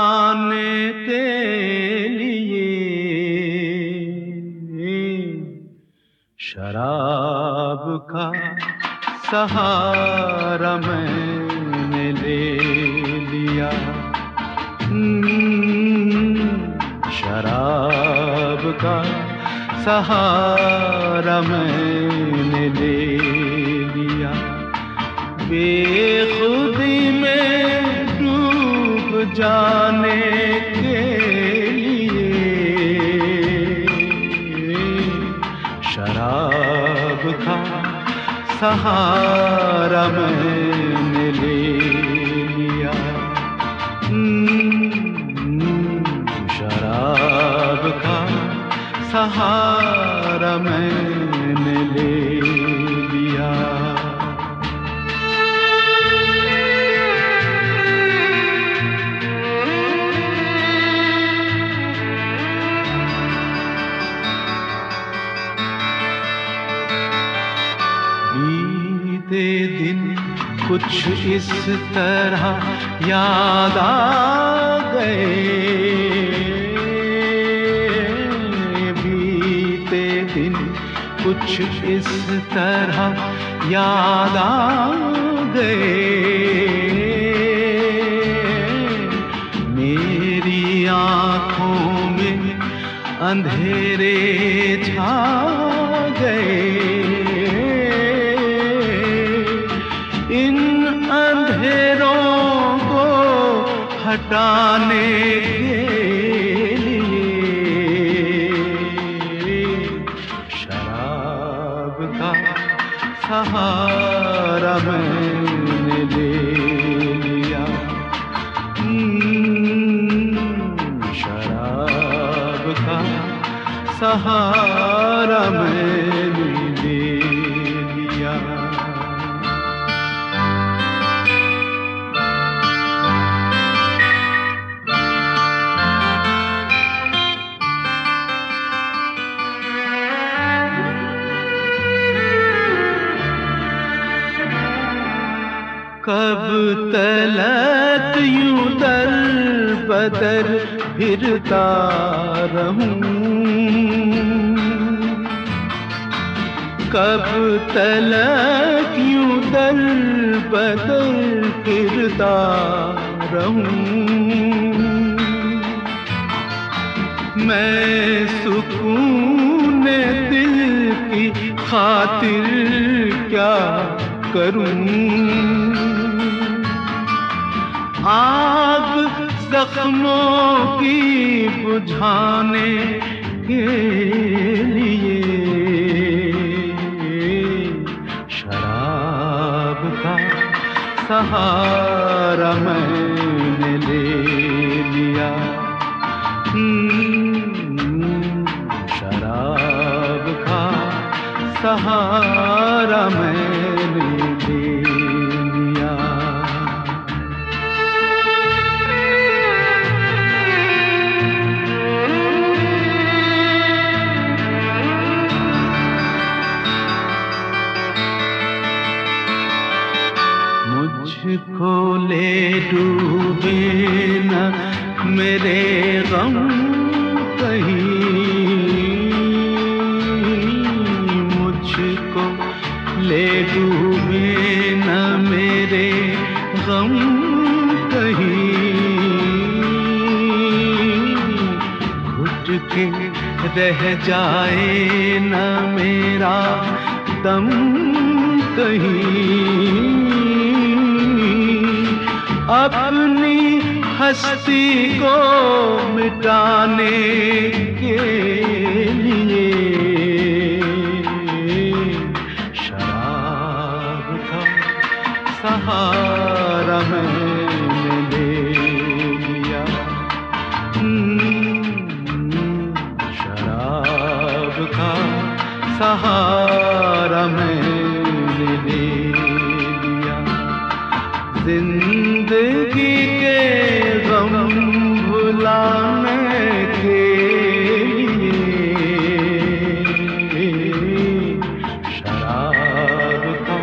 पाने के लिए शराब का सहारा मैंने ले लिया। शराब का सहारा मैंने ले लिया। बेखुदी में डूब जाने के लिए शराब का सहारा मैंने ले लिया। शराब का सहारा मैंने ले लिया। बीते दिन कुछ इस तरह याद आ गए। बीते दिन कुछ इस तरह याद आ गए। मेरी आँखों में अंधेरे छा गए। इन अंधेरों को हटाने के लिए शराब का सहारा मैंने ले लिया। शराब का सहारा मैंने ले लिया। कब तलक यूं दर बदर फिरता रहूं। कब तलक यूं दर बदर फिरता रहूं। मैं सुकून दिल की खातिर क्या करूं। आग जख्मों की बुझाने के लिए शराब का सहारा मैंने ले लिया। शराब का सहारा मैंने ले लिया। मुझको ले डूबे न मेरे गम कहीं। मुझको ले डूबे न मेरे गम कहीं। घुट के रह जाए न मेरा दम कहीं। अपनी हस्ती को मिटाने के लिए शराब का सहारा मैंने ले लिया। शराब का सहारा मैंने ले लिया। जिंदगी के गम भुलाने के लिए शराब का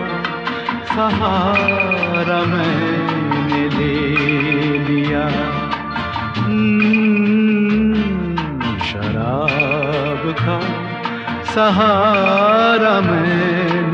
सहारा मैंने ले लिया। सहारा मैंने